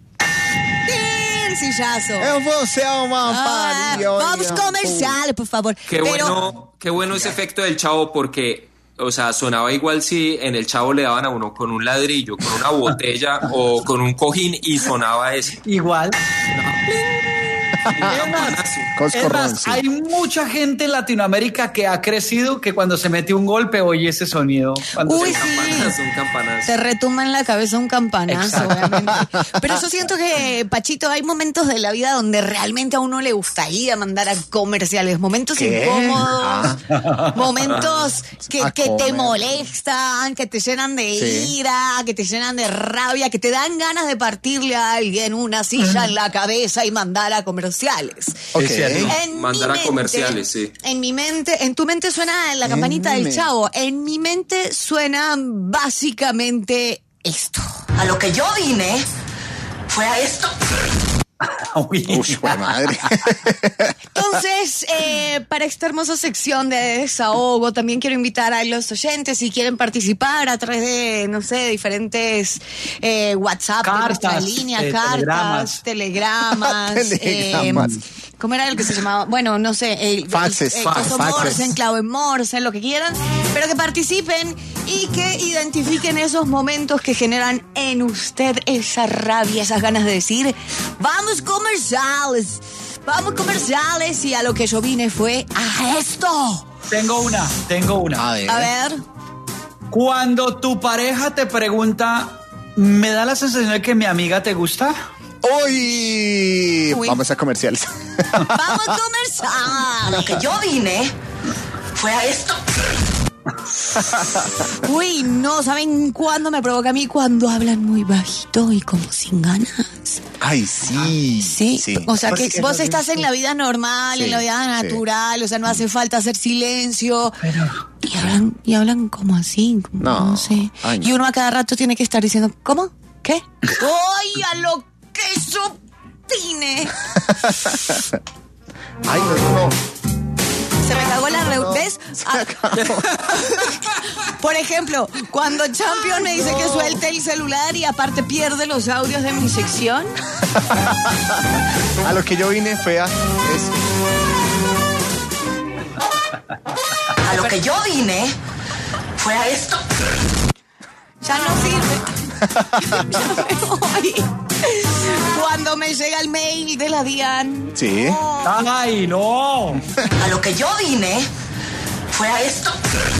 El sillazo. Eu vou ser uma Ah, paria. vamos comerciales, por favor. Qué Pero bueno, qué bueno ese efecto del Chavo porque, o sea, sonaba igual si en el Chavo le daban a uno con un ladrillo, con una botella o con un cojín y sonaba ese. Igual. Es más, Coscorrón, es más, sí. hay mucha gente en Latinoamérica que ha crecido que cuando se mete un golpe oye ese sonido. Cuando Uy, se- sí. Campanazo, un campanazo. Te retumba en la cabeza un campanazo, Exacto. obviamente. Pero yo siento que, Pachito, hay momentos de la vida donde realmente a uno le gustaría mandar a comerciales, momentos ¿Qué? incómodos, Ah. momentos que, A que te comer. molestan, que te llenan de Sí. ira, que te llenan de rabia, que te dan ganas de partirle a alguien una silla en la cabeza y mandar a comerciales. Ok. Es cierto. En Mandar mi a mente- comerciales, sí. En mi mente, en tu mente suena la En campanita mi del mente. Chavo. En mi mente suena básicamente esto. A lo que yo vine fue a esto. Uy. Uy, jue madre. Entonces, eh, para esta hermosa sección de desahogo, también quiero invitar a los oyentes si quieren participar a través de, no sé, diferentes eh, WhatsApp, de nuestra Cartas, línea, eh, cartas, telegramas. Telegramas. eh, ¿Cómo era el que se llamaba? Bueno, no sé. El, Faxes, el, el fax, coso faxes. Morse, en clave Morse, lo que quieran. Pero que participen y que identifiquen esos momentos que generan en usted esa rabia, esas ganas de decir, vamos comerciales, vamos comerciales. Y a lo que yo vine fue a esto. Tengo una, tengo una. A ver. A ver. Cuando tu pareja te pregunta, ¿me da la sensación de que mi amiga te gusta? Uy, Uy. vamos a comerciales. Vamos A comerciales. lo que yo vine fue a esto. Uy, no, ¿saben cuándo me provoca a mí? Cuando hablan muy bajito y como sin ganas. Ay, sí. Sí, o sea que vos estás en la vida normal, Sí, en la vida sí. natural, o sea, no hace falta hacer silencio. Y hablan, y hablan como así, como, No. no, sé. Ay, no. Y uno a cada rato tiene que estar diciendo, ¿cómo? ¿Qué? ¡Ay, a lo que yo vine! Ay, no, no, no. Se me cagó la reunión. ¿Ves? Ah, por ejemplo, cuando Champion me dice que suelte el celular y aparte pierde los audios de mi sección. A lo que yo vine fue a... es- A lo que yo vine fue a esto. Ya no sirve. Ya me voy. Cuando me llega el mail de la DIAN. Sí. ¡Ay, no! A lo que yo vine fue a esto.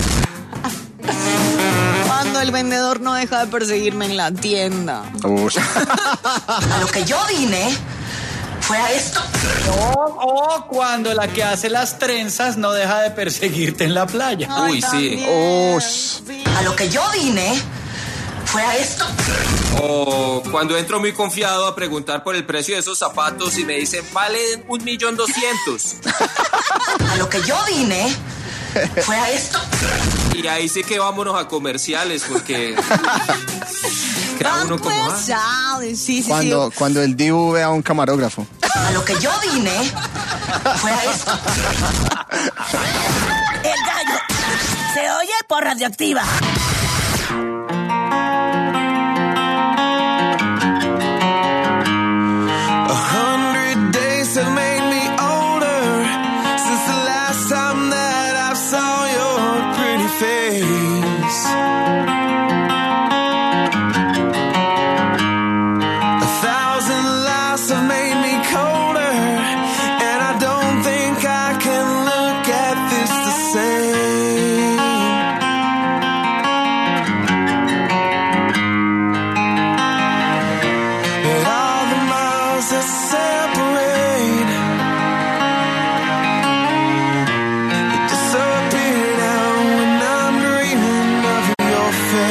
Cuando el vendedor no deja de perseguirme en la tienda. Uy. A lo que yo vine fue a esto. O, o cuando la que hace las trenzas no deja de perseguirte en la playa. Ay, Uy, sí. también, Uy. sí. A lo que yo vine fue a esto. O cuando entro muy confiado a preguntar por el precio de esos zapatos y me dicen, valen un millón doscientos. A lo que yo vine fue a esto. Y ahí sí que vámonos a comerciales porque queda uno como, ah, Comerciales, sí, sí, Cuando, sí. cuando el Dibu ve a un camarógrafo. A lo que yo vine fue a esto. El gallo se oye por Radioactiva. A hundred days have made me older since the last time that I saw your pretty face. A thousand lies have made me colder, and I don't think I can look at this the same. And all the miles that separate, they disappear now when I'm dreaming of your face.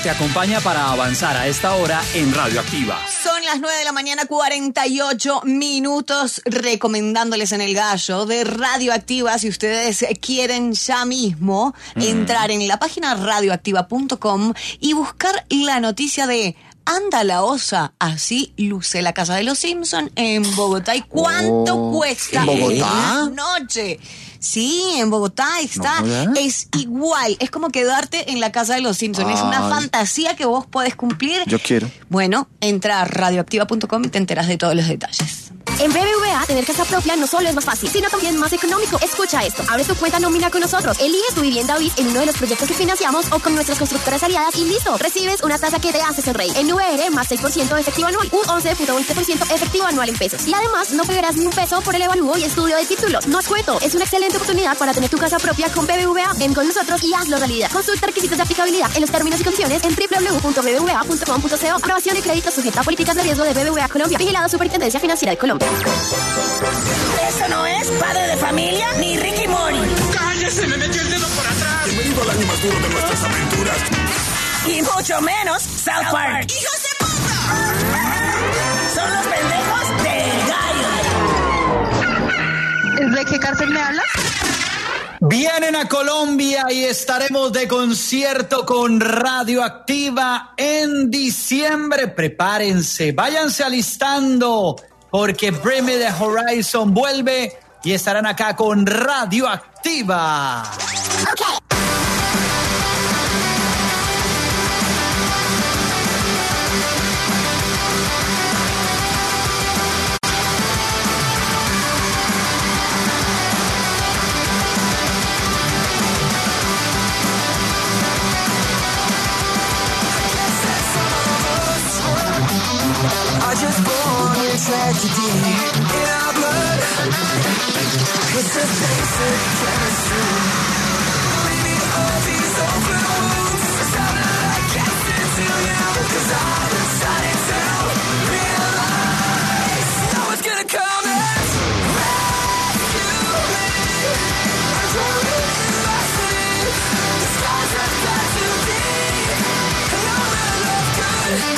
te acompaña para avanzar a esta hora en Radioactiva. Son las nueve de la mañana, cuarenta y ocho minutos, recomendándoles en el gallo de Radioactiva, si ustedes quieren ya mismo mm. entrar en la página radioactiva punto com y buscar la noticia de Anda la osa, así luce la casa de los Simpson en Bogotá. ¿Y cuánto Oh, cuesta ¿en Bogotá? la noche? Sí, en Bogotá está. No, es igual, es como quedarte en la casa de los Simpson. Es una Ay. fantasía que vos podés cumplir. Yo quiero. Bueno, entra a radioactiva punto com y te enteras de todos los detalles. En B B V A, tener casa propia no solo es más fácil, sino también más económico. Escucha esto. Abre tu cuenta nómina con nosotros. Eliges tu vivienda B I S en uno de los proyectos que financiamos o con nuestras constructoras aliadas y listo. Recibes una tasa que te hace sonreír. En V R, más seis por ciento de efectivo anual. Un once punto veinte por ciento efectivo anual en pesos. Y además, no pagarás ni un peso por el evalúo y estudio de títulos. No es cuento. Es una excelente oportunidad para tener tu casa propia con B B V A. Ven con nosotros y hazlo realidad. Consulta requisitos de aplicabilidad en los términos y condiciones en doble u doble u doble u punto b b v a punto com punto co. Aprobación de crédito sujeta a políticas de riesgo de B B V A Colombia. Vigilado Superintendencia Financiera de Colombia. Eso no es Padre de Familia ni Ricky Mori. ¡Cállese! ¡Me metió el dedo por atrás! Bienvenido al año más duro de nuestras aventuras. Y mucho menos South Park. ¡Hijos de puta! Son los pendejos del gallo. ¿De qué cárcel me hablas? Vienen a Colombia y estaremos de concierto con Radioactiva en diciembre. Prepárense, váyanse alistando, porque Bring Me the Horizon vuelve y estarán acá con Radioactiva. Okay. Are just born in tragedy in our blood. It's a basic chemistry. Maybe all these open wounds sounded like acid to you, 'cause I decided to realize no one's gonna come and rescue me. I'm drowning in my sleep. The scars have got too deep, and I'm out of good.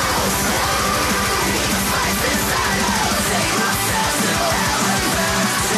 Take myself to hell and back.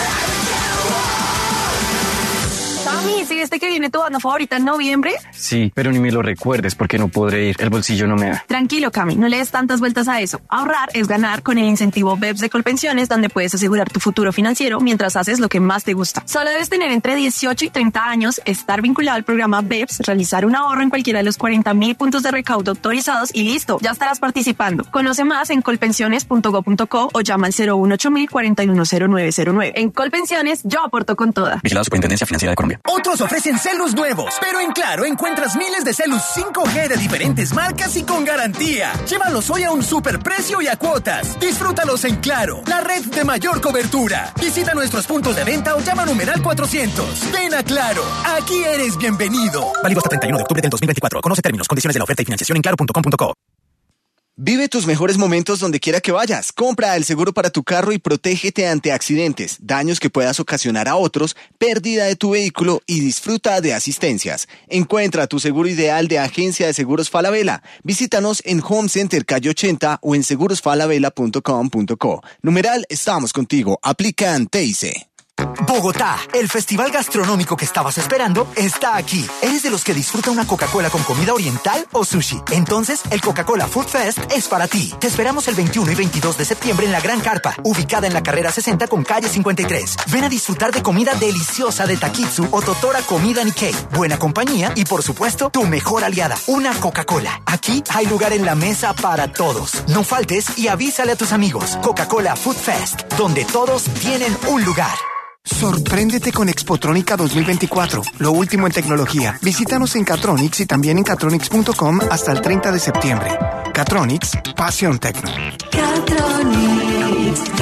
viste que viene tu banda favorita en noviembre? Sí, pero ni me lo recuerdes porque no podré ir. El bolsillo no me da. Tranquilo, Cami, no le des tantas vueltas a eso. Ahorrar es ganar con el incentivo B E P S de Colpensiones, donde puedes asegurar tu futuro financiero mientras haces lo que más te gusta. Solo debes tener entre dieciocho y treinta años, estar vinculado al programa B E P S, realizar un ahorro en cualquiera de los cuarenta mil puntos de recaudo autorizados y listo, ya estarás participando. Conoce más en colpensiones punto go punto co o llama al cero uno ocho mil cuarenta y uno cero nueve cero nueve. En Colpensiones, yo aporto con toda. Vigilado Superintendencia Financiera de Colombia. Otros ofrecen celus nuevos, pero en Claro encuentras miles de celus cinco G de diferentes marcas y con garantía. Llévalos hoy a un superprecio y a cuotas. Disfrútalos en Claro, la red de mayor cobertura. Visita nuestros puntos de venta o llama a numeral cuatrocientos. Ven a Claro, aquí eres bienvenido. Válido hasta treinta y uno de octubre del dos mil veinticuatro. Conoce términos, condiciones de la oferta y financiación en claro punto com punto co. Vive tus mejores momentos donde quiera que vayas. Compra el seguro para tu carro y protégete ante accidentes, daños que puedas ocasionar a otros, pérdida de tu vehículo y disfruta de asistencias. Encuentra tu seguro ideal de Agencia de Seguros Falabella. Visítanos en Home Center Calle ochenta o en seguros falabella punto com punto co. Numeral Estamos Contigo. Aplican T I C. Bogotá, el festival gastronómico que estabas esperando está aquí. ¿Eres de los que disfruta una Coca-Cola con comida oriental o sushi? Entonces, el Coca-Cola Food Fest es para ti. Te esperamos el veintiuno y veintidós de septiembre en la Gran Carpa, ubicada en la carrera sesenta con calle cincuenta y tres. Ven a disfrutar de comida deliciosa de Takitsu o Totora Comida Nikkei, buena compañía y, por supuesto, tu mejor aliada, una Coca-Cola. Aquí hay lugar en la mesa para todos. No faltes y avísale a tus amigos. Coca-Cola Food Fest, donde todos tienen un lugar. Sorpréndete con Expotrónica dos mil veinticuatro, lo último en tecnología. Visítanos en Catronics y también en catronics punto com hasta el treinta de septiembre. Catronics, pasión tecno. Catronics,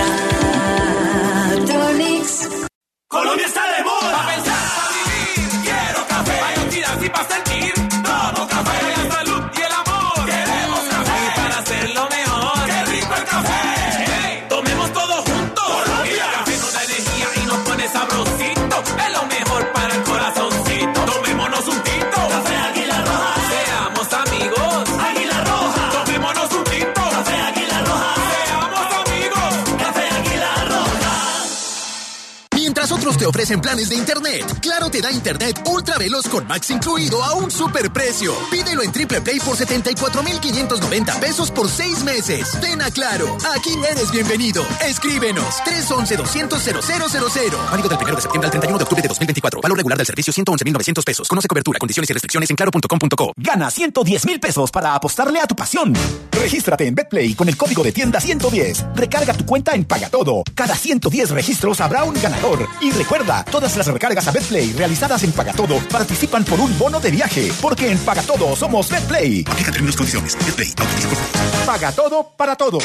Catronics. Colombia está de moda. Pa' pensar, pa' vivir. Quiero café. Pa' identidad y pa' sentir. Todo café. La salud y el amor. Queremos café. Y para hacerlo mejor. ¡Qué rico el café! Hey, tomemos todos juntos. Colombia. El café nos da energía y nos pone sabrosito. Es lo mejor para el corazoncito. Tomémonos un tinto. Café Águila Roja. Seamos amigos. Águila Roja. Tomémonos un tinto. Café Águila Roja. Seamos amigos. Café Águila Roja. Mientras otros te ofrecen planes de internet, Claro te da internet ultra veloz con Max incluido a un superprecio. Pídelo en Triple Play por setenta y cuatro mil quinientos noventa pesos por seis meses. Ven a Claro, aquí eres bienvenido. Escríbenos tres once, doscientos, cero cero cero cero. Válido del primero de septiembre al treinta y uno de octubre de dos mil veinticuatro. Valor regular del servicio ciento once mil novecientos pesos. Conoce cobertura, condiciones y restricciones en claro punto com punto co. Gana ciento diez mil pesos para apostarle a tu pasión. Regístrate en BetPlay con el código de tienda ciento diez. Recarga tu cuenta en Pagatodo. Cada ciento diez registros habrá un ganador. Y recuerda, todas las recargas a BetPlay realizadas en Pagatodo participan por un bono de viaje. Porque en Pagatodo somos BetPlay. Aplica términos y condiciones. BetPlay. Autoriza por favor. Pagatodo para todo.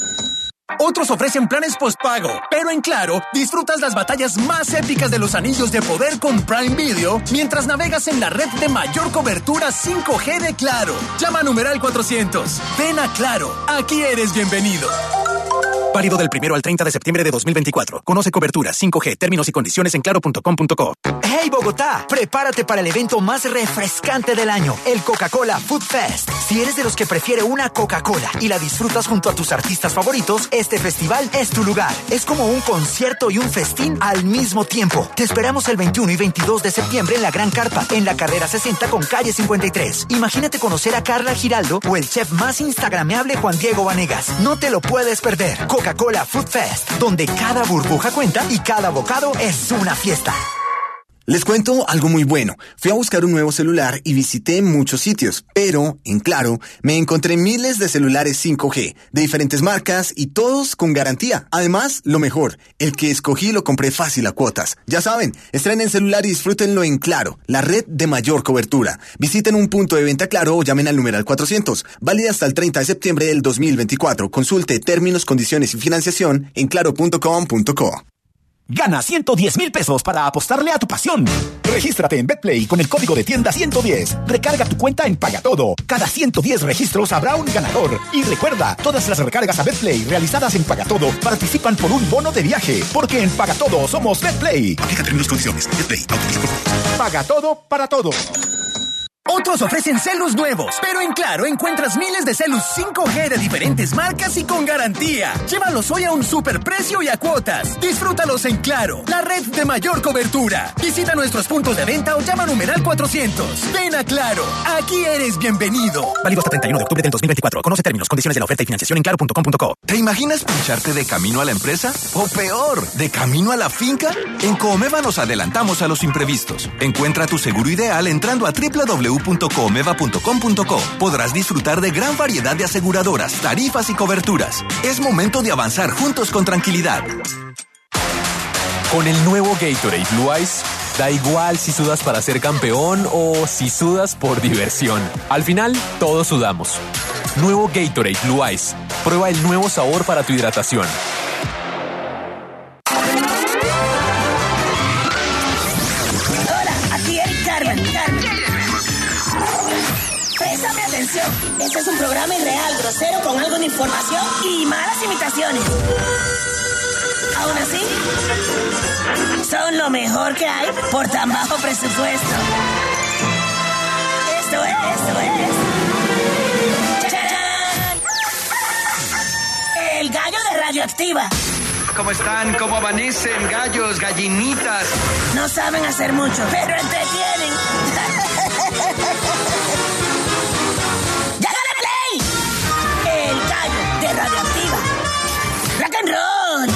Otros ofrecen planes postpago, pero en Claro disfrutas las batallas más épicas de los anillos de poder con Prime Video mientras navegas en la red de mayor cobertura cinco G de Claro. Llama a numeral cuatrocientos. Ven a Claro, aquí eres bienvenido. Válido del primero al treinta de septiembre de dos mil veinticuatro. Conoce cobertura cinco G, términos y condiciones en claro punto com punto co. ¡Hey Bogotá! Prepárate para el evento más refrescante del año, el Coca-Cola Food Fest. Si eres de los que prefiere una Coca-Cola y la disfrutas junto a tus artistas favoritos, este festival es tu lugar. Es como un concierto y un festín al mismo tiempo. Te esperamos el veintiuno y veintidós de septiembre en la Gran Carpa, en la carrera sesenta con calle cincuenta y tres. Imagínate conocer a Carla Giraldo o el chef más instagrameable Juan Diego Vanegas. No te lo puedes perder. Coca-Cola Food Fest, donde cada burbuja cuenta y cada bocado es una fiesta. Les cuento algo muy bueno. Fui a buscar un nuevo celular y visité muchos sitios, pero, en Claro, me encontré miles de celulares cinco G, de diferentes marcas y todos con garantía. Además, lo mejor, el que escogí lo compré fácil a cuotas. Ya saben, estrenen celular y disfrútenlo en Claro, la red de mayor cobertura. Visiten un punto de venta Claro o llamen al numeral cuatrocientos. Válida hasta el treinta de septiembre del dos mil veinticuatro. Consulte términos, condiciones y financiación en claro punto com punto co. Gana ciento diez mil pesos para apostarle a tu pasión. Regístrate en BetPlay con el código de tienda ciento diez. Recarga tu cuenta en Pagatodo. Cada ciento diez registros habrá un ganador. Y recuerda, todas las recargas a BetPlay realizadas en Pagatodo participan por un bono de viaje. Porque en Pagatodo somos BetPlay. Aplica términos y condiciones. BetPlay. Autoriza por favor. Pagatodo para todo. Otros ofrecen celus nuevos, pero en Claro encuentras miles de celus cinco G de diferentes marcas y con garantía. Llévalos hoy a un superprecio y a cuotas. Disfrútalos en Claro, la red de mayor cobertura. Visita nuestros puntos de venta o llama a numeral cuatrocientos. Ven a Claro, aquí eres bienvenido. Válido hasta treinta y uno de octubre del dos mil veinticuatro. Conoce términos, condiciones de la oferta y financiación en claro punto com punto co. ¿Te imaginas pincharte de camino a la empresa? O peor, ¿de camino a la finca? En Comeva nos adelantamos a los imprevistos. Encuentra tu seguro ideal entrando a doble u doble u doble u punto comeva punto com punto co. Podrás disfrutar de gran variedad de aseguradoras, tarifas y coberturas. Es momento de avanzar juntos con tranquilidad. Con el nuevo Gatorade Blue Ice, da igual si sudas para ser campeón o si sudas por diversión. Al final, todos sudamos. Nuevo Gatorade Blue Ice. Prueba el nuevo sabor para tu hidratación. Hola, aquí Eric Carmen. Carmen. Préstame atención. Este es un programa irreal, grosero, con algo de información y malas imitaciones. Aún así, son lo mejor que hay por tan bajo presupuesto. Esto es, esto es. ¡Chachán! El gallo de Radioactiva. ¿Cómo están? ¿Cómo amanecen? Gallos, gallinitas. No saben hacer mucho, pero entretienen. ¡Llágale play! El gallo de Radioactiva. Rock and roll.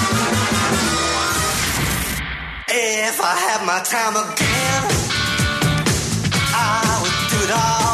If I had my time again, I would do it all